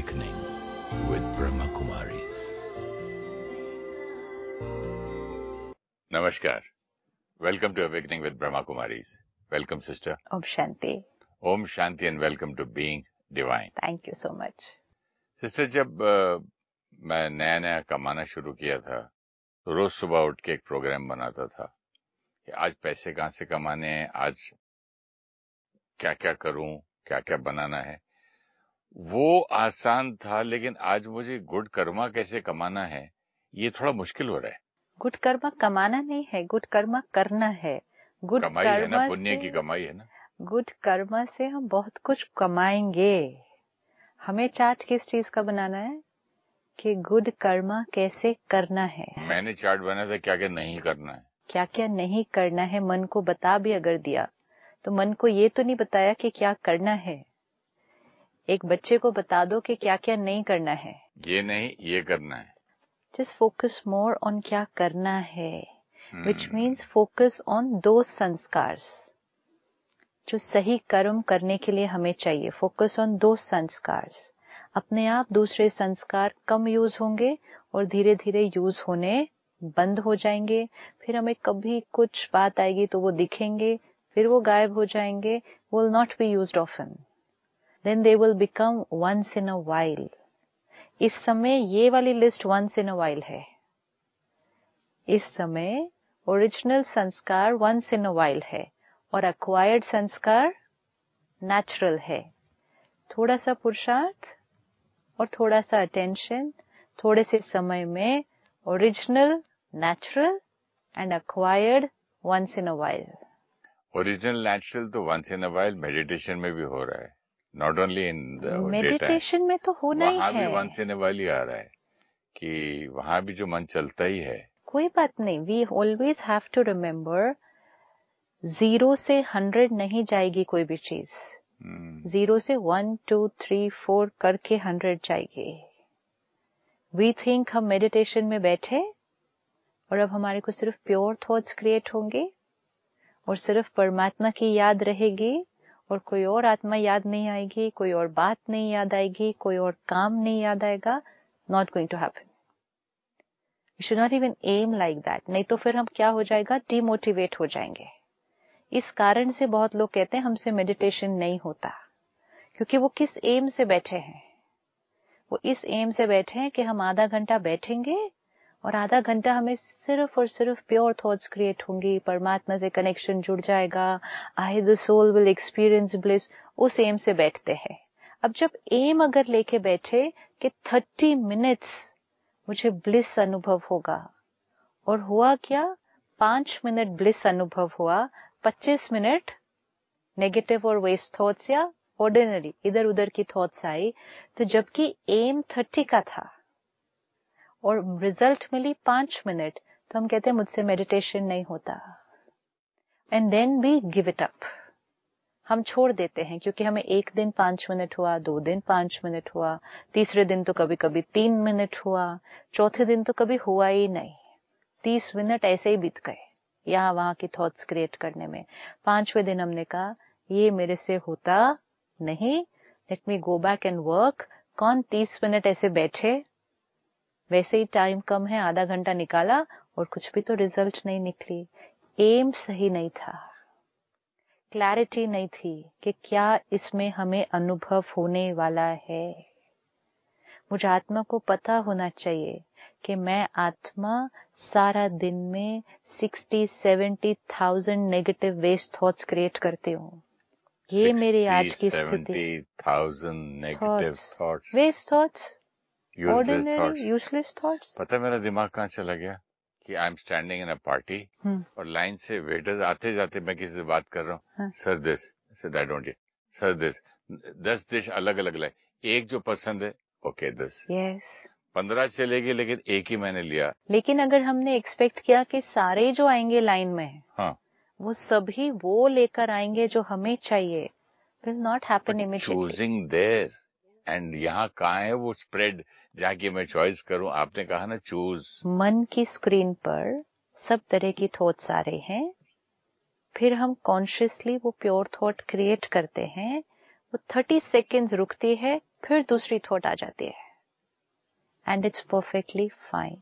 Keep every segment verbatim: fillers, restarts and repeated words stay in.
Awakening with Brahma Kumaris. Namaskar. Welcome to Awakening with Brahma Kumaris. Welcome, sister. Om Shanti. Om Shanti and welcome to Being Divine. Thank you so much. Sister, जब uh, मैं नया नया कमाना शुरू किया था तो रोज सुबह उठ के एक प्रोग्राम बनाता था कि आज पैसे कहाँ से कमाने हैं, आज क्या क्या करूं, क्या क्या बनाना है. वो आसान था, लेकिन आज मुझे गुड कर्मा कैसे कमाना है ये थोड़ा मुश्किल हो रहा है. गुड कर्मा कमाना नहीं है, गुड कर्मा करना है. गुड कमाई है ना, पुण्य की कमाई है ना. गुड कर्मा से हम बहुत कुछ कमाएंगे. हमें चार्ट किस चीज का बनाना है कि गुड कर्मा कैसे करना है. मैंने चार्ट बनाया था क्या क्या नहीं करना है. क्या क्या नहीं करना है मन को बता भी अगर दिया तो मन को ये तो नहीं बताया कि क्या करना है. एक बच्चे को बता दो कि क्या क्या नहीं करना है. ये नहीं, ये करना है. जस्ट फोकस मोर ऑन क्या करना है, विच मीन्स फोकस ऑन दो संस्कार जो सही कर्म करने के लिए हमें चाहिए. फोकस ऑन दो संस्कार. अपने आप दूसरे संस्कार कम यूज होंगे और धीरे धीरे यूज होने बंद हो जाएंगे. फिर हमें कभी कुछ बात आएगी तो वो दिखेंगे, फिर वो गायब हो जाएंगे. Will not be used often. Then they will become once in a while. इस समय ये वाली list once in a while है. इस समय ओरिजिनल संस्कार वंस इन अ वाइल है और एक्वायर्ड संस्कार नेचुरल है. थोड़ा सा पुरुषार्थ और थोड़ा सा अटेंशन, थोड़े से समय में original, natural and acquired once in a while. Original natural तो once in a while meditation में भी हो रहा है, not only in the meditation में तो होना ही है. वहां भी once in a while he आ रहा है कि वहां भी जो मन चलता ही है. कोई बात नहीं. We always have to remember, zero से हंड्रेड नहीं जाएगी कोई भी चीज. जीरो से वन टू थ्री फोर करके हंड्रेड जाएगी. वी थिंक हम मेडिटेशन में बैठे और अब हमारे को सिर्फ प्योर थॉट्स क्रिएट होंगे और सिर्फ परमात्मा की याद रहेगी और कोई और आत्मा याद नहीं आएगी, कोई और बात नहीं याद आएगी, कोई और काम नहीं याद आएगा. Not going to happen. We should not even aim like that. नहीं तो फिर हम क्या हो जाएगा, डिमोटिवेट हो जाएंगे. इस कारण से बहुत लोग कहते हैं हमसे मेडिटेशन नहीं होता, क्योंकि वो किस एम से बैठे हैं. वो इस एम से बैठे हैं कि हम आधा घंटा बैठेंगे और आधा घंटा हमें सिर्फ और सिर्फ प्योर थॉट्स क्रिएट होंगी, परमात्मा से कनेक्शन जुड़ जाएगा, I the soul will experience bliss. उस एम से बैठते हैं. अब जब एम अगर लेके बैठे कि थर्टी मिनट्स मुझे ब्लिस अनुभव होगा, और हुआ क्या, पांच मिनट ब्लिस अनुभव हुआ, पच्चीस मिनट नेगेटिव और वेस्ट थॉट्स या ऑर्डिनरी इधर उधर की थॉट्स आई. तो जबकि एम थर्टी का था और रिजल्ट मिली पांच मिनट, तो हम कहते हैं मुझसे मेडिटेशन नहीं होता. And then we give it up. हम छोड़ देते हैं, क्योंकि हमें एक दिन पांच मिनट हुआ, दो दिन पांच मिनट हुआ, तीसरे दिन तो कभी कभी तीन मिनट हुआ, चौथे दिन तो कभी हुआ ही नहीं. तीस मिनट ऐसे ही बीत गए यहाँ वहां की थॉट्स क्रिएट करने में. पांचवें दिन हमने कहा ये मेरे से होता नहीं, let me go back and work. कौन तीस मिनट ऐसे बैठे, वैसे ही टाइम कम है, आधा घंटा निकाला और कुछ भी तो रिजल्ट नहीं निकली. एम सही नहीं था, क्लैरिटी नहीं थी कि क्या इसमें हमें अनुभव होने वाला है. मुझे आत्मा को पता होना चाहिए कि मैं आत्मा सारा दिन में sixty seventy thousand negative waste thoughts create करती हूँ. ये मेरी आज की स्थिति. Waste thoughts, ordinary useless thoughts. पता मेरा दिमाग कहाँ चला गया कि I am standing in a party और लाइन से वेटर्स आते जाते मैं किसी से बात कर रहा हूँ. Sir this, sir I don't, sir this, दस डिश अलग अलग लाए, एक जो पसंद है ओके दिस. यस, पंद्रह चलेगी लेकिन एक ही मैंने लिया. लेकिन अगर हमने एक्सपेक्ट किया कि सारे जो आएंगे लाइन में, हाँ, वो सभी वो लेकर आएंगे जो हमें चाहिए, will not happen immediately. Choosing there and यहाँ कहाँ है वो स्प्रेड जहाँ की मैं चॉइस करूँ. आपने कहा ना चूज. मन की स्क्रीन पर सब तरह की थॉट्स आ रहे हैं, फिर हम कॉन्शियसली वो प्योर थॉट क्रिएट करते हैं. वो थर्टी सेकेंड्स रुकती है, फिर दूसरी थॉट आ जाती है, एंड इट्स परफेक्टली फाइन।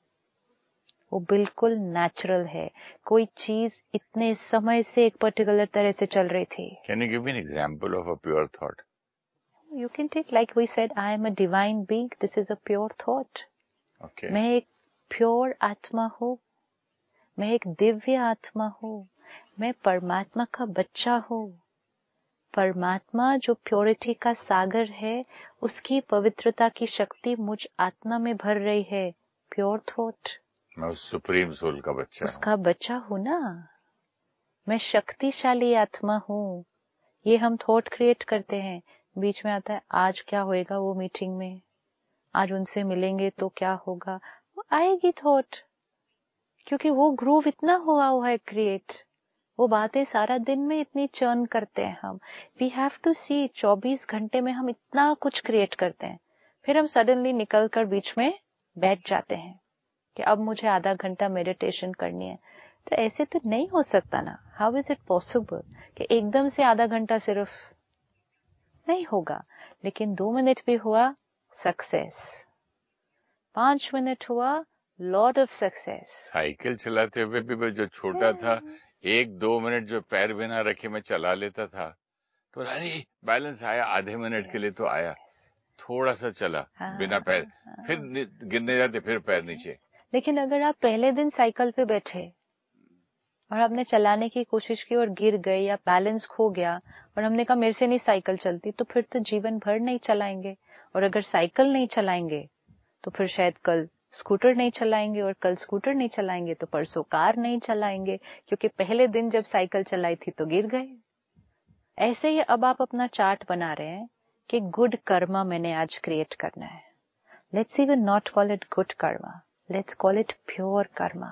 वो बिल्कुल नेचुरल है। कोई चीज इतने समय से एक पर्टिकुलर तरह से चल रही थी। Can you give me an example of a pure thought? You can take, like we said, I am a divine being, this is a pure thought. Okay, मैं एक प्योर आत्मा हूँ, मैं एक दिव्य आत्मा हूँ, मैं परमात्मा का बच्चा हूँ। परमात्मा जो प्योरिटी का सागर है, उसकी पवित्रता की शक्ति मुझ आत्मा में भर रही है। प्योर थॉट, मैं उस सुप्रीम सोल का बच्चा हूँ, उसका बच्चा हूँ ना। मैं शक्तिशाली आत्मा हूँ। ये हम थॉट क्रिएट करते हैं, बीच में आता है आज क्या होएगा वो मीटिंग में, आज उनसे मिलेंगे तो क्या होगा, वो आएगी थॉट, क्योंकि वो ग्रूव इतना हुआ हुआ है क्रिएट। वो बातें सारा दिन में इतनी चर्न करते हैं हम। वी हैव टू सी, चौबीस घंटे में हम इतना कुछ क्रिएट करते हैं, फिर हम सडनली निकल कर बीच में बैठ जाते हैं कि अब मुझे आधा घंटा मेडिटेशन करनी है। तो ऐसे तो नहीं हो सकता ना। हाउ इज इट पॉसिबल कि एकदम से आधा घंटा सिर्फ नहीं होगा। लेकिन दो मिनट भी हुआ सक्सेस, पांच मिनट हुआ लॉर्ड ऑफ सक्सेस। साइकिल चलाते हुए भी मैं जो छोटा था, एक दो मिनट जो पैर बिना रखे मैं चला लेता था, तो अरे बैलेंस आया, आधे मिनट के लिए तो आया, थोड़ा सा चला बिना पैर, फिर गिरने जाते, फिर पैर नीचे। लेकिन अगर आप पहले दिन साइकिल पे बैठे और आपने चलाने की कोशिश की और गिर गए या बैलेंस खो गया और हमने कहा मेरे से नहीं साइकिल चलती, तो फिर तो जीवन भर नहीं चलाएंगे। और अगर साइकिल नहीं चलाएंगे तो फिर शायद कल स्कूटर नहीं चलाएंगे, और कल स्कूटर नहीं चलाएंगे तो परसों कार नहीं चलाएंगे, क्योंकि पहले दिन जब साइकिल चलाई थी तो गिर गए। ऐसे ही अब आप अपना चार्ट बना रहे हैं कि गुड कर्मा मैंने आज क्रिएट करना है। Let's even not call it good karma, let's call it pure karma.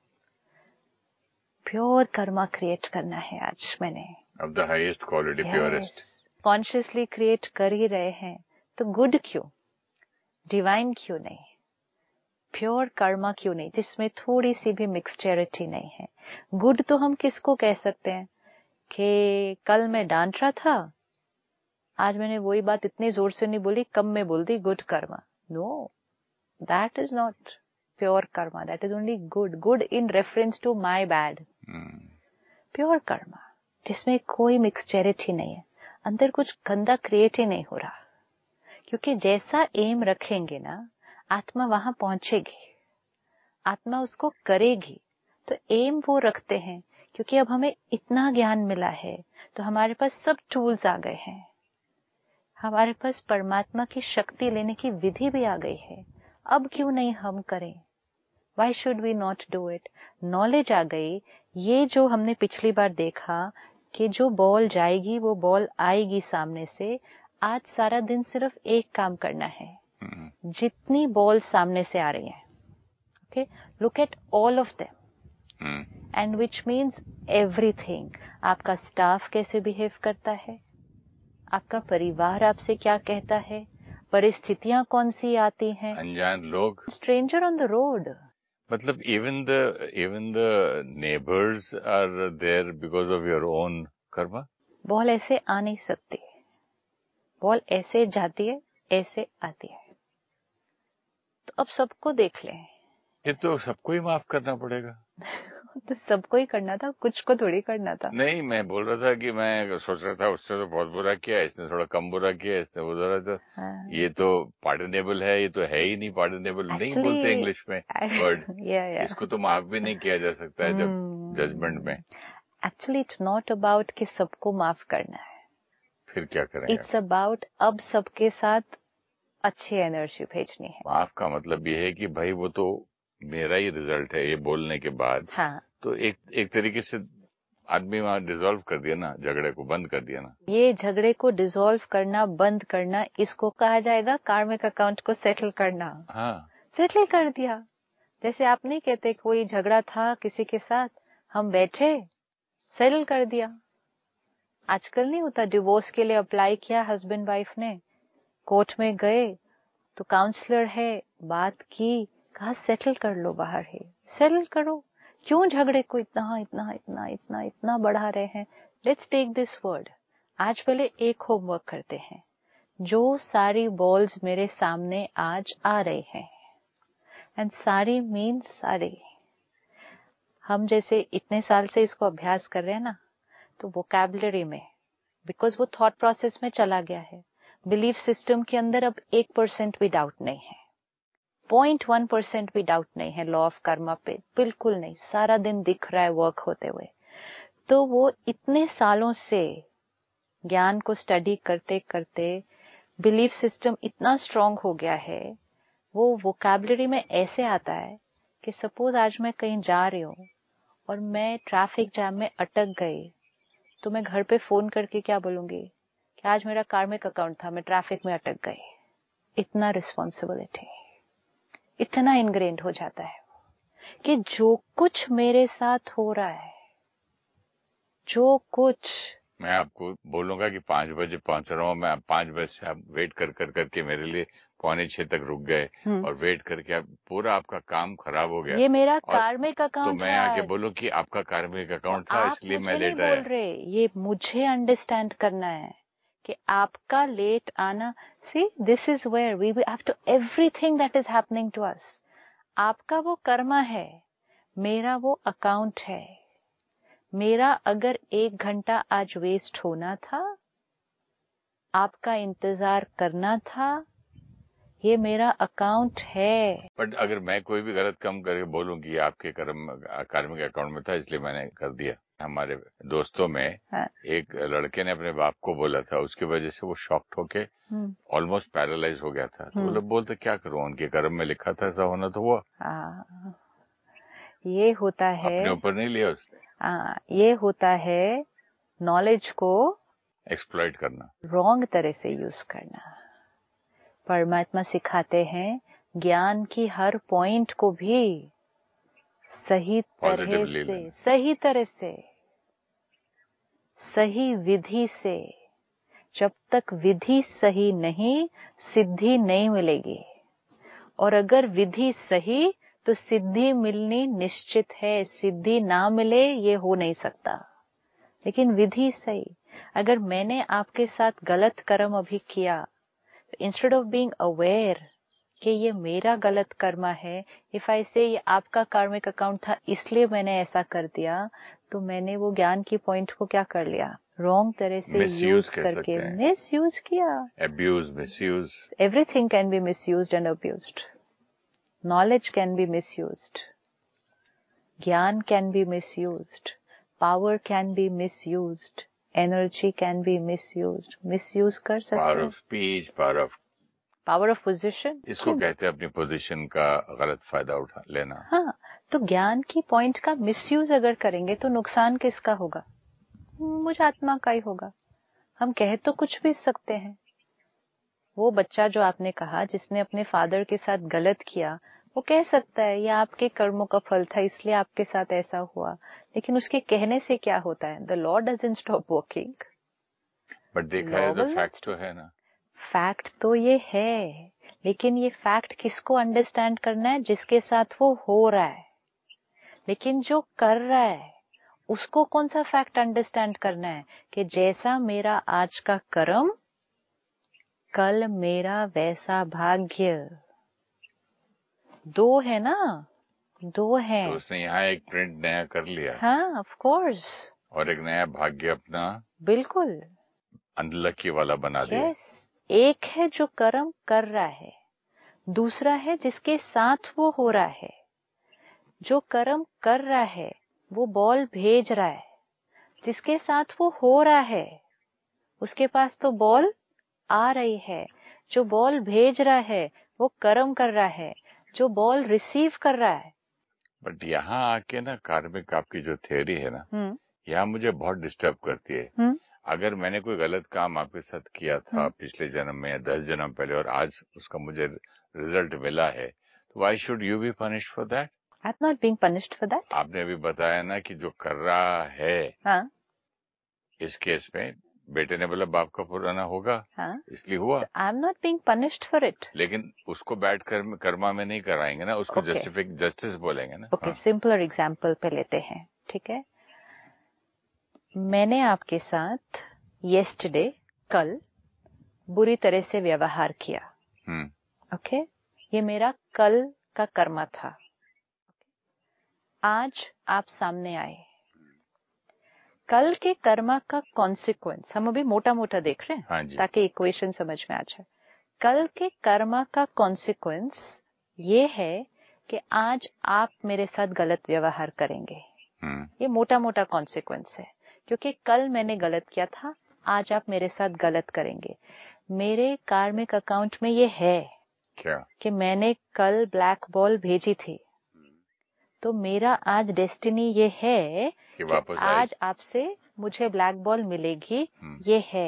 Pure karma create करना है आज मैंने, of the highest quality, purest. Consciously create कर ही रहे हैं, तो गुड क्यों, डिवाइन क्यों नहीं, प्योर कर्मा क्यों नहीं, जिसमें थोड़ी सी भी मिक्सचरिटी नहीं है। गुड तो हम किसको कह सकते हैं कि कल मैं डांट रहा था, आज मैंने वही बात इतनी जोर से नहीं बोली, कम में बोल दी, good karma. No, that is not pure karma, that is only good, good in reference to my bad. Pure karma जिसमें कोई मिक्सचरिटी नहीं है, अंदर कुछ गंदा क्रिएट ही नहीं हो रहा। क्योंकि जैसा एम रखेंगे ना, आत्मा वहां पहुंचेगी, आत्मा उसको करेगी। तो एम वो रखते हैं क्योंकि अब हमें इतना ज्ञान मिला है, तो हमारे पास सब टूल्स आ गए हैं, हमारे पास परमात्मा की शक्ति लेने की विधि भी आ गई है। अब क्यों नहीं हम करें? Why should we not do it? Knowledge आ गई। ये जो हमने पिछली बार देखा कि जो बॉल जाएगी वो बॉल आएगी सामने से, आज सारा दिन सिर्फ एक काम करना है। जितनी बॉल सामने से आ रही हैं, okay, look at all of them, and which means everything. आपका स्टाफ कैसे बिहेव करता है, आपका परिवार आपसे क्या कहता है, परिस्थितियां कौन सी आती हैं, अनजान लोग, स्ट्रेंजर ऑन द रोड, मतलब even the even the neighbors are there because of your own karma. Ball ऐसे आ नहीं सकती, बॉल ऐसे जाती है, ऐसे आती है। तो अब सबको देख लें, फिर तो सबको ही माफ करना पड़ेगा। तो सबको ही करना था, कुछ को थोड़ी करना था। नहीं, मैं बोल रहा था कि मैं सोच रहा था उससे तो बहुत बुरा किया, इसने थोड़ा कम बुरा किया, इसने वो बुरा, तो हाँ। ये तो पार्डनेबल है, ये तो है ही नहीं पार्डनेबल, नहीं बोलते इंग्लिश में वर्ड। yeah, yeah. इसको तो माफ भी नहीं किया जा सकता है जब जजमेंट hmm. में। एक्चुअली इट्स नॉट अबाउट कि सबको माफ करना है, फिर क्या करेंगे? इट्स अबाउट अब सबके साथ अच्छी एनर्जी भेजनी है। माफ का मतलब ये है कि भाई वो तो मेरा ही रिजल्ट है, ये बोलने के बाद। हाँ। तो एक एक तरीके से आदमी वहां डिसॉल्व कर दिया ना, झगड़े को बंद कर दिया ना। ये झगड़े को डिसॉल्व करना, बंद करना, इसको कहा जाएगा कार्मिक अकाउंट को सेटल करना। हाँ, सेटल कर दिया। जैसे आप नहीं कहते कोई झगड़ा था किसी के साथ, हम बैठे सेटल कर दिया। आजकल नहीं होता, डिवोर्स के लिए अप्लाई किया हस्बैंड वाइफ ने, कोर्ट में गए तो काउंसलर है, बात की, कहा सेटल कर लो, बाहर है, सेटल करो। क्यों झगड़े को इतना इतना इतना इतना इतना बढ़ा रहे हैं? Let's take this word. आज पहले एक होमवर्क करते हैं, जो सारी बॉल्स मेरे सामने आज आ रहे हैं, एंड सारी मीन्स सारे, हम जैसे इतने साल से इसको अभ्यास कर रहे हैं ना, तो वोकैबुलरी में, बिकॉज वो थॉट प्रोसेस में चला गया है, बिलीफ सिस्टम के अंदर अब एक परसेंट भी डाउट नहीं है, पॉइंट वन परसेंट भी डाउट नहीं है लॉ ऑफ कर्मा पे, बिल्कुल नहीं, सारा दिन दिख रहा है वर्क होते हुए। तो वो इतने सालों से ज्ञान को स्टडी करते करते बिलीफ सिस्टम इतना स्ट्रांग हो गया है, वो वोकैबुलरी में ऐसे आता है कि सपोज आज मैं कहीं जा रही हूँ और मैं ट्रैफिक जैम में अटक गई, तो मैं घर पे फोन करके क्या बोलूंगी कि आज मेरा कार्मिक अकाउंट था, मैं ट्रैफिक में अटक गई। इतना रिस्पॉन्सिबिलिटी, इतना इनग्रेन्ड हो जाता है कि जो कुछ मेरे साथ हो रहा है, जो कुछ, मैं आपको बोलूंगा कि पांच बजे पहुंच रहा हूँ, मैं पांच बजे से आप वेट कर कर करके मेरे लिए पौने छह तक रुक गए और वेट करके आप पूरा आपका काम खराब हो गया। ये मेरा कार्मिक अकाउंट तो मैं आके बोलूं कि आपका कार्मिक अकाउंट था, इसलिए मैं लेट आया। बोल रहे, ये मुझे अंडरस्टैंड करना है कि आपका लेट आना, see this is where we have to, everything that is happening to us, आपका वो कर्मा है, मेरा वो अकाउंट है। मेरा अगर एक घंटा आज वेस्ट होना था, आपका इंतजार करना था, ये मेरा अकाउंट है। बट अगर मैं कोई भी गलत काम करके बोलूंगी आपके कर्म कार्मिक अकाउंट में था, इसलिए मैंने कर दिया। हमारे दोस्तों में हाँ। एक लड़के ने अपने बाप को बोला था, उसकी वजह से वो शॉक्ड होके ऑलमोस्ट पैरालाइज हो गया था। तो वो लोग बोलते क्या करूं, उनके कर्म में लिखा था ऐसा होना तो हुआ। हाँ, ये होता है, अपने ऊपर नहीं लिया उसने। हाँ, ये होता है नॉलेज को एक्सप्लॉइट करना, रॉन्ग तरह से यूज करना। परमात्मा सिखाते हैं ज्ञान की हर पॉइंट को भी सही तरह से, सही तरह से, सही विधि से, जब तक विधि सही नहीं, सिद्धि नहीं मिलेगी। और अगर विधि सही तो सिद्धि मिलनी निश्चित है, सिद्धि ना मिले ये हो नहीं सकता। लेकिन विधि सही, अगर मैंने आपके साथ गलत कर्म अभी किया, इंस्टेड ऑफ बीइंग अवेयर कि ये मेरा गलत कर्मा है, इफ आई से ये आपका कार्मिक अकाउंट था इसलिए मैंने ऐसा कर दिया, तो मैंने वो ज्ञान की पॉइंट को क्या कर लिया, रॉन्ग तरह से यूज करके मिस यूज किया। Abuse, misuse, everything can be misused and abused. Knowledge can be misused, ज्ञान can be misused, power can be misused, energy can be misused. Misuse कर सकते हैं। Power of speech, power of power of position, इसको कहते हैं अपनी position का गलत फायदा उठा लेना। हाँ, तो ज्ञान की पॉइंट का मिसयूज अगर करेंगे तो नुकसान किसका होगा, मुझ आत्मा का ही होगा। हम कह तो कुछ भी सकते हैं। वो बच्चा जो आपने कहा जिसने अपने फादर के साथ गलत किया, वो कह सकता है ये आपके कर्मों का फल था इसलिए आपके साथ ऐसा हुआ, लेकिन उसके कहने से क्या होता है, the law doesn't stop working. But देखा है तो फैक्ट तो है ना, फैक्ट तो ये है, लेकिन ये फैक्ट किसको अंडरस्टैंड करना है, जिसके साथ वो हो रहा है। लेकिन जो कर रहा है उसको कौन सा फैक्ट अंडरस्टैंड करना है कि जैसा मेरा आज का कर्म, कल मेरा वैसा भाग्य। दो है ना, दो है। तो उसने यहाँ एक प्रिंट नया कर लिया। हाँ, ऑफ कोर्स। और एक नया भाग्य अपना बिल्कुल अनलकी वाला बना दिया। yes. एक है जो कर्म कर रहा है, दूसरा है जिसके साथ वो हो रहा है। जो कर्म कर रहा है वो बॉल भेज रहा है, जिसके साथ वो हो रहा है उसके पास तो बॉल आ रही है। जो बॉल भेज रहा है वो कर्म कर रहा है, जो बॉल रिसीव कर रहा है। बट यहाँ आके ना कार्मिक आपकी जो थ्योरी है ना, यहाँ मुझे बहुत डिस्टर्ब करती है। हुँ? अगर मैंने कोई गलत काम आपके साथ किया था पिछले जन्म में या दस जन्म पहले और आज उसका मुझे रिजल्ट मिला है, तो why should you be punished for that? I am not being punished for that. आपने अभी बताया ना कि जो कर रहा है, हाँ? इस केस में बेटे ने बोला बाप का पुराना होगा, हाँ? इसलिए हुआ। I am not being punished for it. लेकिन उसको बैठ कर कर्मा में नहीं कराएंगे ना, उसको okay. जस्टिफिक जस्टिस बोलेंगे ना। ओके, सिंपलर एग्जांपल पे लेते हैं, ठीक है। मैंने आपके साथ येस्टरडे, कल बुरी तरह से व्यवहार किया, हम्म, ओके, ये मेरा कल का कर्मा था। आज आप सामने आए, कल के कर्मा का कॉन्सिक्वेंस हम अभी मोटा मोटा देख रहे हैं, हाँ जी, ताकि इक्वेशन समझ में आ जाए। कल के कर्मा का कॉन्सिक्वेंस ये है कि आज आप मेरे साथ गलत व्यवहार करेंगे। हम्म, ये मोटा मोटा कॉन्सिक्वेंस है, क्योंकि कल मैंने गलत किया था, आज आप मेरे साथ गलत करेंगे। मेरे कार्मिक अकाउंट में ये है क्या कि मैंने कल ब्लैक बॉल भेजी थी, तो मेरा आज डेस्टिनी ये है कि कि वापस आज आपसे मुझे ब्लैक बॉल मिलेगी, ये है।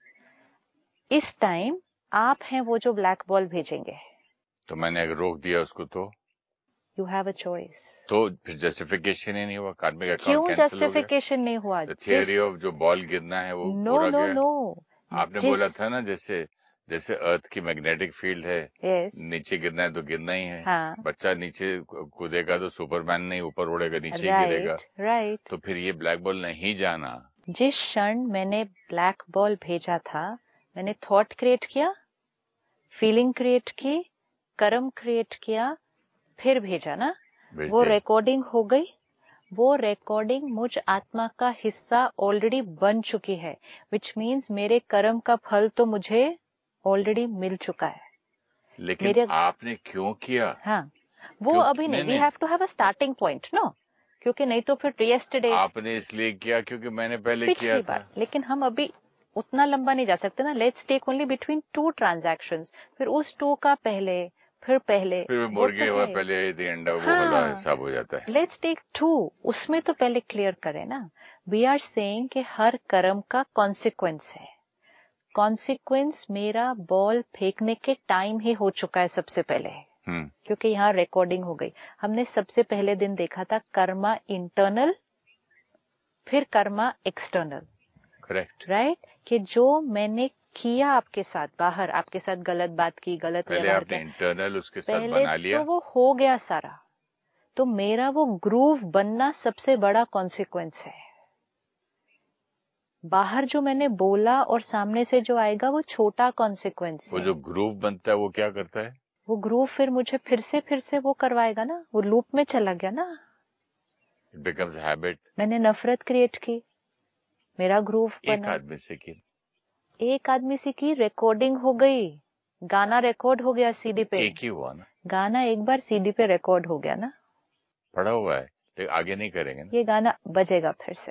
इस टाइम आप हैं वो जो ब्लैक बॉल भेजेंगे। तो मैंने अगर रोक दिया उसको तो यू हैव अ चॉइस। तो फिर जस्टिफिकेशन ही नहीं हुआ, कार्मिक अकाउंट क्यों कैंसिल हो गया। जस्टिफिकेशन नहीं हुआ? थियोरी ऑफ जो बॉल गिरना है वो नो पूरा नो गया। नो, आपने बोला था ना, जैसे जैसे अर्थ की मैग्नेटिक फील्ड है, yes, नीचे गिरना है तो गिरना ही है। हाँ, बच्चा नीचे कूदेगा तो सुपरमैन नहीं ऊपर उड़ेगा, नीचे ही गिरेगा। Right right. तो फिर ये ब्लैक बॉल नहीं जाना। जिस क्षण मैंने ब्लैक बॉल भेजा था, मैंने थॉट क्रिएट किया, फीलिंग क्रिएट की, कर्म क्रिएट किया, फिर भेजा ना, वो रिकॉर्डिंग हो गई। वो रिकॉर्डिंग मुझ आत्मा का हिस्सा ऑलरेडी बन चुकी है, विच मीन्स मेरे कर्म का फल तो मुझे ऑलरेडी मिल चुका है। लेकिन मेरे आपने क्यों किया? हाँ, वो अभी नहीं, we have to have a starting point no, क्योंकि नहीं तो फिर यस्टरडे आपने इसलिए किया क्योंकि मैंने पहले किया पिछली था। बार। लेकिन हम अभी उतना लंबा नहीं जा सकते ना, let's take only between two transactions, फिर उस टू का पहले, फिर पहले, फिर वो मुर्गे तो हुआ है। पहले ये अंडा, वो वाला हाँ, हिसाब हो जाता है। लेट्स टेक टू, उसमें तो पहले क्लियर करें ना। वी आर सेइंग कि हर कर्म का कॉन्सिक्वेंस है। कॉन्सिक्वेंस मेरा बॉल फेंकने के टाइम ही हो चुका है सबसे पहले, हम्म, क्योंकि यहाँ रिकॉर्डिंग हो गई। हमने सबसे पहले दिन देखा था कर्मा इंटरनल, फिर कर्मा एक्सटर्नल, करेक्ट। राइट, कि जो मैंने किया आपके साथ, बाहर आपके साथ गलत बात की, गलत पहले व्यवहार आपने किया, इंटरनल उसके साथ पहले बना लिया, तो वो हो गया सारा। तो मेरा वो ग्रूव बनना सबसे बड़ा कॉन्सिक्वेंस है। बाहर जो मैंने बोला और सामने से जो आएगा वो छोटा कॉन्सिक्वेंस वो है। जो ग्रूव बनता है वो क्या करता है? वो ग्रूव फिर मुझे फिर से फिर से वो करवाएगा ना, वो लूप में चला गया ना। It becomes habit. मैंने नफरत क्रिएट की, मेरा ग्रूव बना। एक आदमी से की, एक आदमी से की, रिकॉर्डिंग हो गई, गाना रिकॉर्ड हो गया सीडी पे। एक ही हुआ ना, गाना एक बार सीडी पे रिकॉर्ड हो गया ना, पड़ा हुआ है, लेकिन आगे नहीं करेंगे ना। ये गाना बजेगा फिर से,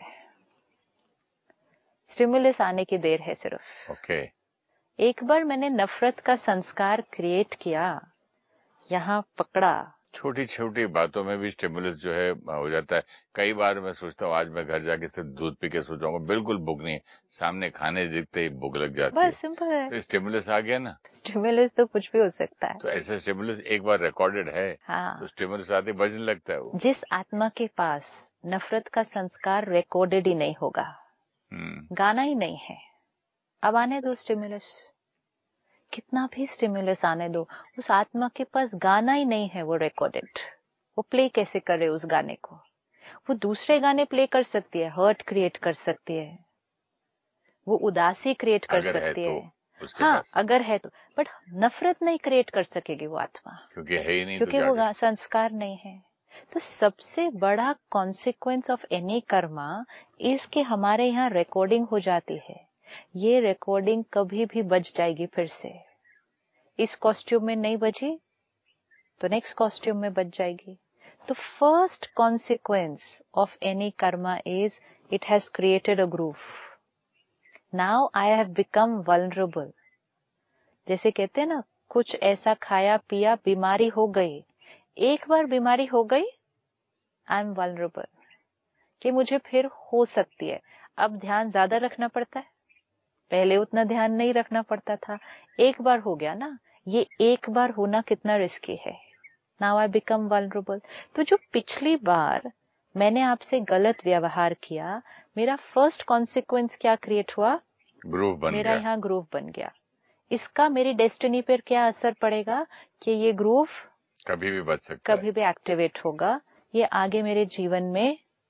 स्टिमुलस आने की देर है सिर्फ। ओके। एक बार मैंने नफरत का संस्कार क्रिएट किया, यहाँ पकड़ा। छोटी छोटी बातों में भी स्टिमुलस जो है हो जाता है। कई बार मैं सोचता हूँ आज मैं घर जाके सिर्फ दूध पी के सो जाऊंगा, बिल्कुल भूख नहीं है, सामने खाने दिखते ही भूख लग जाती है। बस सिंपल है, तो स्टिमुलस आ गया ना। स्टिमुलस तो कुछ भी हो सकता है। तो ऐसा स्टिमुलस एक बार रिकॉर्डेड है, हाँ, तो स्टिमुलस आते बजने लगता है वो। जिस आत्मा के पास नफरत का संस्कार रिकॉर्डेड ही नहीं होगा, गाना ही नहीं है, अब आने दो स्टिमुलस, कितना भी स्टिमुलस आने दो, उस आत्मा के पास गाना ही नहीं है वो रिकॉर्डेड। वो प्ले कैसे करे उस गाने को? वो दूसरे गाने प्ले कर सकती है, हर्ट क्रिएट कर सकती है, वो उदासी क्रिएट कर अगर है सकती तो है, उसके हाँ पास, अगर है तो, बट नफरत नहीं क्रिएट कर सकेगी वो आत्मा, क्योंकि है ही नहीं, क्योंकि तो वो जाके संस्कार नहीं है। तो सबसे बड़ा कॉन्सिक्वेंस ऑफ एनी कर्मा इस कि हमारे यहाँ रिकॉर्डिंग हो जाती है। ये रिकॉर्डिंग कभी भी बज जाएगी फिर से। इस कॉस्ट्यूम में नहीं बजी तो नेक्स्ट कॉस्ट्यूम में बच जाएगी। तो first consequence of any karma is it has created a groove. Now I have become vulnerable. जैसे कहते हैं ना, कुछ ऐसा खाया पिया बीमारी हो गई, एक बार बीमारी हो गई, आई एम वल्नरेबल, कि मुझे फिर हो सकती है। अब ध्यान ज्यादा रखना पड़ता है, पहले उतना ध्यान नहीं रखना पड़ता था। एक बार हो गया ना, ये एक बार होना कितना रिस्की है। Now I become vulnerable. तो जो पिछली बार मैंने आपसे गलत व्यवहार किया, मेरा फर्स्ट कॉन्सिक्वेंस क्या क्रिएट हुआ? ग्रूव बन मेरा गया। यहाँ ग्रूव बन गया। इसका मेरी डेस्टिनी पर क्या असर पड़ेगा कि ये ग्रूव कभी भी बच सकता है, कभी भी एक्टिवेट होगा, ये आगे मेरे जीवन में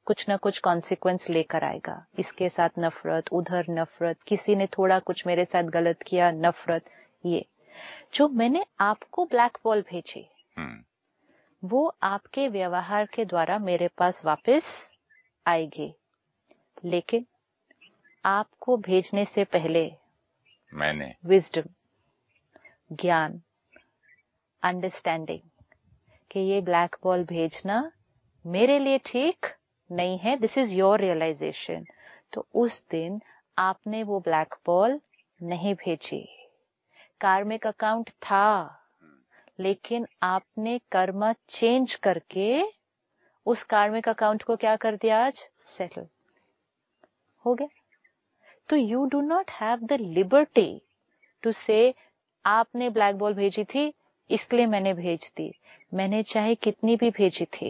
कुछ ना कुछ कॉन्सिक्वेंस लेकर आएगा। इसके साथ नफरत, उधर नफरत, किसी ने थोड़ा कुछ मेरे साथ गलत किया, नफरत। ये जो मैंने आपको ब्लैक बॉल भेजी, वो आपके व्यवहार के द्वारा मेरे पास वापस आएगी। लेकिन आपको भेजने से पहले मैंने विजडम, ज्ञान, अंडरस्टैंडिंग कि ये ब्लैक बॉल भेजना मेरे लिए ठीक नहीं है, दिस इज योर रियलाइजेशन। तो उस दिन आपने वो ब्लैक बॉल नहीं भेजी। कार्मिक अकाउंट था, लेकिन आपने कर्मा चेंज करके उस कार्मिक अकाउंट को क्या कर दिया, आज सेटल हो गया। तो you do not have the liberty to say आपने ब्लैक बॉल भेजी थी इसलिए मैंने भेज दी। मैंने चाहे कितनी भी भेजी थी,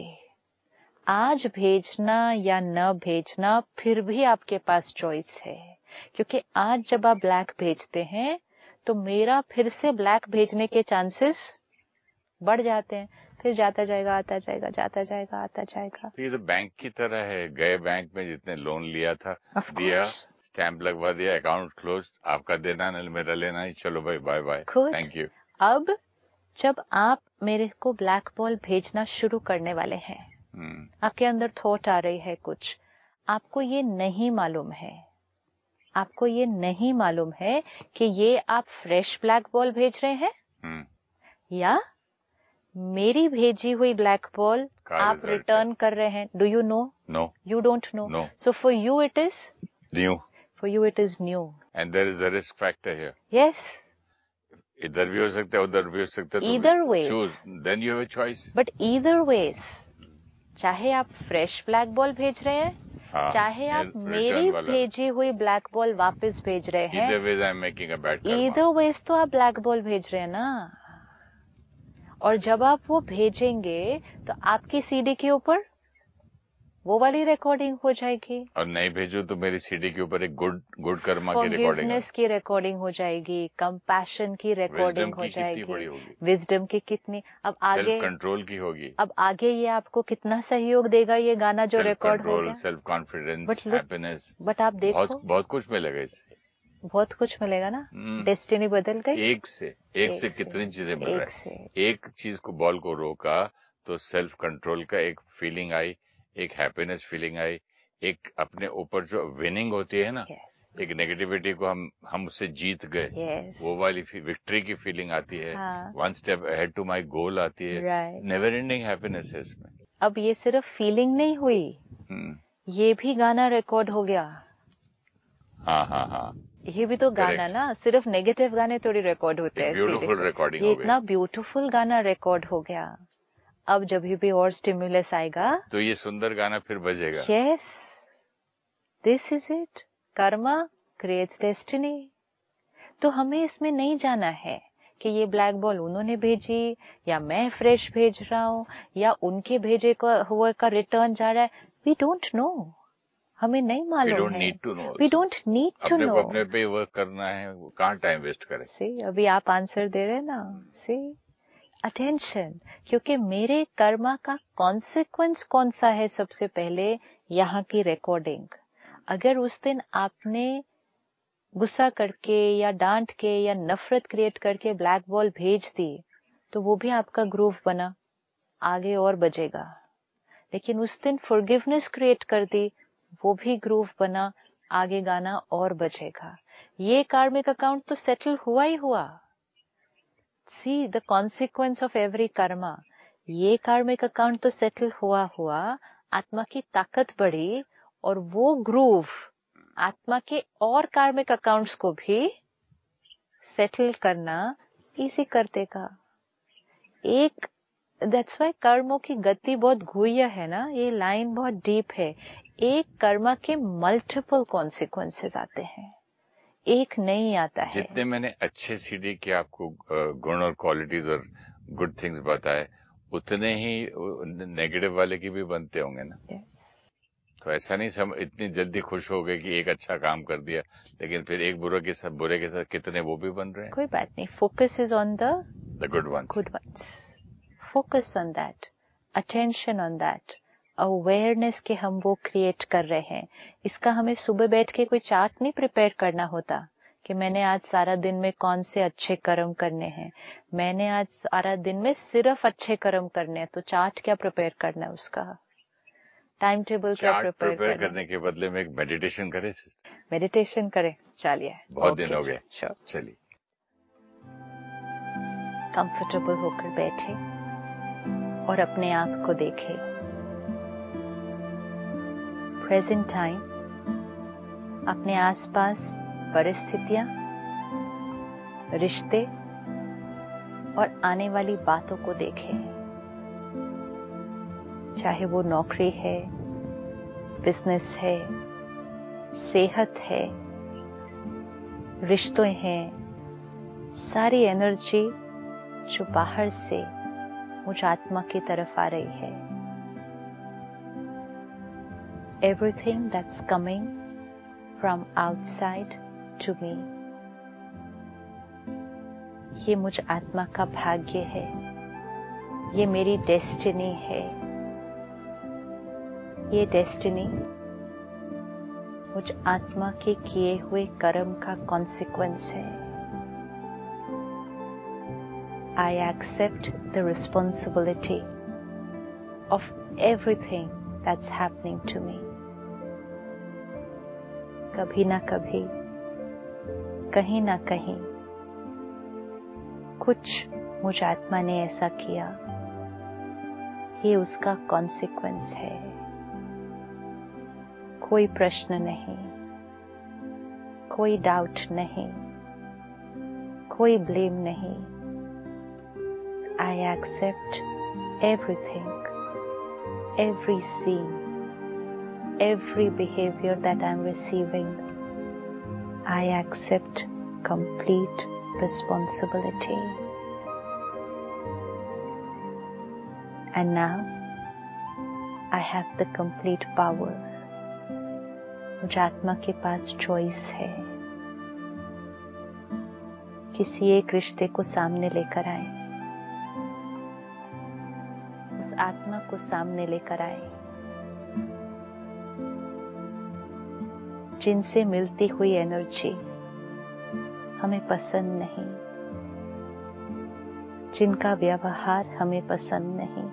आज भेजना या न भेजना फिर भी आपके पास चॉइस है। क्योंकि आज जब आप ब्लैक भेजते हैं तो मेरा फिर से ब्लैक भेजने के चांसेस बढ़ जाते हैं। फिर जाता जाएगा, आता जाएगा, जाता जाएगा, आता जाएगा। तो ये तो बैंक की तरह है। गए बैंक में जितने लोन लिया था, दिया, स्टैंप लगवा दिया, अकाउंट क्लोज, आपका देना नहीं मेरा लेना नहीं, चलो भाई बाय बाय, थैंक यू। अब जब आप मेरे को ब्लैक बॉल भेजना शुरू करने वाले हैं, hmm. आपके अंदर थॉट आ रही है कुछ, आपको ये नहीं मालूम है, आपको ये नहीं मालूम है कि ये आप फ्रेश ब्लैक बॉल भेज रहे हैं hmm. या मेरी भेजी हुई ब्लैक बॉल आप रिटर्न कर रहे हैं। Do you know? No, you don't know. So for you it is new, for you it is new, and there is a risk factor here. Yes, इधर भी हो सकता है, उधर भी हो सकता है। Either ways, then you have a choice. But either ways, चाहे आप फ्रेश ब्लैक बॉल भेज रहे हैं, हाँ, चाहे आप मेरी भेजी हुई ब्लैक बॉल वापस भेज रहे हैं, either ways I am making a bad karma. Either ways तो आप ब्लैक बॉल भेज रहे हैं ना। और जब आप वो भेजेंगे तो आपकी सीडी के ऊपर वो वाली रिकॉर्डिंग हो जाएगी, और नहीं भेजो तो मेरी सीडी के ऊपर एक गुड गुड कर्मा की रिकॉर्डिंग, फॉरगिवनेस की रिकॉर्डिंग हो जाएगी, कंपैशन की रिकॉर्डिंग हो जाएगी, विजडम की कितनी, अब आगे कंट्रोल की होगी। अब आगे ये आपको कितना सहयोग देगा ये गाना जो रिकॉर्ड हो गया, सेल्फ कॉन्फिडेंस, हैप्पीनेस, बट आप देखो बहुत, बहुत कुछ मिलेगा इससे, बहुत कुछ मिलेगा ना। डेस्टिनी बदल गई। एक से एक, एक से कितनी चीजें मिल रही है। एक चीज को, बॉल को रोका तो सेल्फ कंट्रोल का एक फीलिंग आई, एक हैप्पीनेस फीलिंग आई, एक अपने ऊपर जो विनिंग होती है ना, yes. एक नेगेटिविटी को हम हम उससे जीत गए, yes. वो वाली विक्ट्री की फीलिंग आती है, one step ahead to my goal आती है, right. नेवर एंडिंग हैप्पीनेस है इसमें। अब ये सिर्फ फीलिंग नहीं हुई, hmm. ये भी गाना रिकॉर्ड हो गया। हाँ हाँ हाँ, ये भी तो गाना ना, सिर्फ नेगेटिव गाने थोड़ी रिकॉर्ड होते हैं। ब्यूटीफुल रिकॉर्डिंग ये इतना ब्यूटीफुल गाना रिकॉर्ड हो गया। अब जब भी और स्टिमुलस आएगा तो ये सुंदर गाना फिर बजेगा। Yes, this is it, karma creates destiny. तो हमें इसमें नहीं जाना है कि ये ब्लैक बॉल उन्होंने भेजी या मैं फ्रेश भेज रहा हूँ या उनके भेजे हुए का रिटर्न जा रहा है। वी डोंट नो, हमें नहीं मालूम है। We don't need to know. अपने पे वर्क करना है, कहाँ टाइम वेस्ट करें। सी, अभी आप आंसर दे रहे हैं ना, सी, अटेंशन, क्योंकि मेरे कर्मा का कॉन्सिक्वेंस कौन सा है, सबसे पहले यहाँ की रिकॉर्डिंग। अगर उस दिन आपने गुस्सा करके या डांट के या नफरत क्रिएट करके ब्लैक बॉल भेज दी तो वो भी आपका ग्रूव बना, आगे और बजेगा। लेकिन उस दिन फॉरगिवनेस क्रिएट कर दी, वो भी ग्रूव बना, आगे गाना और बजेगा। ये कार्मिक अकाउंट तो सेटल हुआ ही हुआ। See the consequence of every karma. ये कार्मिक अकाउंट तो सेटल हुआ हुआ, आत्मा की ताकत बढ़ी और वो ग्रूव आत्मा के और कार्मिक अकाउंट्स को भी सेटल करना इसी कर देगा। एक दैट्स वाई कर्मों की गति बहुत गुह्य है ना, ये लाइन बहुत डीप है। एक कर्मा के मल्टीपल कॉन्सिक्वेंसेस आते हैं, एक नहीं आता है। जितने मैंने अच्छे सीडी के आपको गुण और क्वालिटीज और गुड थिंग्स बताए, उतने ही नेगेटिव वाले की भी बनते होंगे ना। yes. तो ऐसा नहीं सम इतनी जल्दी खुश हो गए कि एक अच्छा काम कर दिया, लेकिन फिर एक बुरे के साथ बुरे के साथ कितने वो भी बन रहे हैं। कोई बात नहीं, focus is on the the good ones, good ones, focus on that, attention on that, awareness के हम वो क्रिएट कर रहे हैं। इसका हमें सुबह बैठ के कोई चार्ट नहीं प्रिपेयर करना होता कि मैंने आज सारा दिन में कौन से अच्छे कर्म करने हैं, मैंने आज सारा दिन में सिर्फ अच्छे कर्म करने हैं, तो चार्ट क्या प्रिपेयर करना है, उसका टाइम टेबल क्या प्रिपेयर प्रिपेयर करने के बदले में एक मेडिटेशन करें सिस्टर। मेडिटेशन करें, चलिए बहुत दिन हो गए। चलिए कंफर्टेबल होकर बैठे और अपने आप को देखें। प्रेजेंट टाइम, अपने आसपास परिस्थितियां, रिश्ते और आने वाली बातों को देखें। चाहे वो नौकरी है, बिजनेस है, सेहत है, रिश्ते हैं, सारी एनर्जी जो बाहर से मुझ आत्मा की तरफ आ रही है, everything that's coming from outside to me, ये मुझ आत्मा का भाग्य है, ये मेरी डेस्टिनी है। ये डेस्टिनी मुझ आत्मा के किए हुए कर्म का कॉन्सिक्वेंस है। I accept the responsibility of everything that's happening to me. कभी ना कभी, कहीं ना कहीं कुछ मुझ आत्मा ने ऐसा किया, ये उसका कॉन्सिक्वेंस है। कोई प्रश्न नहीं, कोई डाउट नहीं, कोई ब्लेम नहीं। I accept everything, every scene, every behavior that I'm receiving. I accept complete responsibility. And now I have the complete power. मुझ आत्मा के पास चॉइस है। किसी एक रिश्ते को सामने लेकर आए, उस आत्मा को सामने लेकर आए जिनसे मिलती हुई एनर्जी हमें पसंद नहीं, जिनका व्यवहार हमें पसंद नहीं,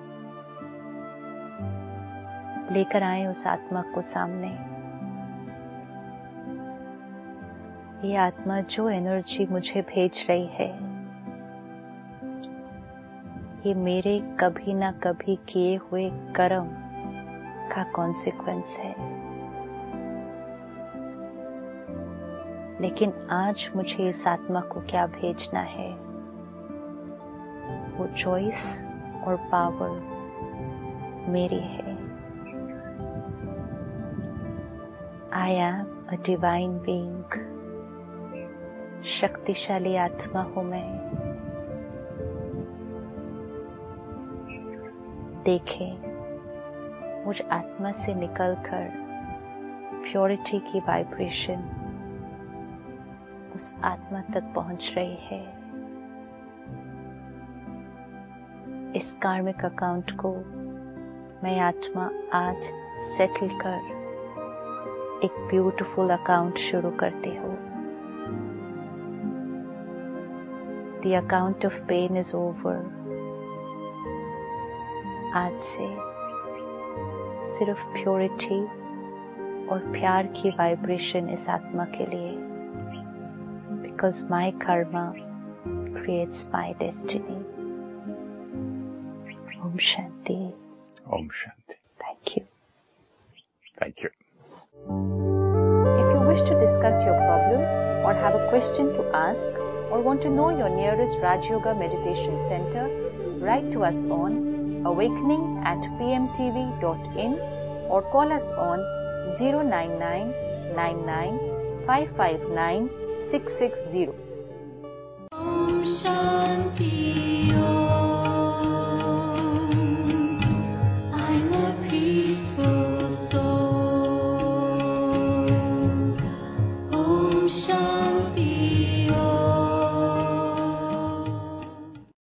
लेकर आए उस आत्मा को सामने। ये आत्मा जो एनर्जी मुझे भेज रही है, ये मेरे कभी ना कभी किए हुए कर्म का कॉन्सिक्वेंस है। लेकिन आज मुझे इस आत्मा को क्या भेजना है, वो चॉइस और पावर मेरी है। I am a divine being. शक्तिशाली आत्मा हूं मैं। देखें, मुझ आत्मा से निकलकर प्योरिटी की वाइब्रेशन उस आत्मा तक पहुंच रही है। इस कार्मिक अकाउंट को मैं आत्मा आज सेटल कर एक ब्यूटीफुल अकाउंट शुरू करती हूँ। The account of pain is over. आज से सिर्फ प्योरिटी और प्यार की वाइब्रेशन इस आत्मा के लिए, because my karma creates my destiny. Om Shanti. Om Shanti. Thank you. Thank you. If you wish to discuss your problem or have a question to ask or want to know your nearest Raj Yoga Meditation Center, write to us on awakening at p m t v dot in or call us on zero nine nine nine nine five five nine six six zero. Om Shanti.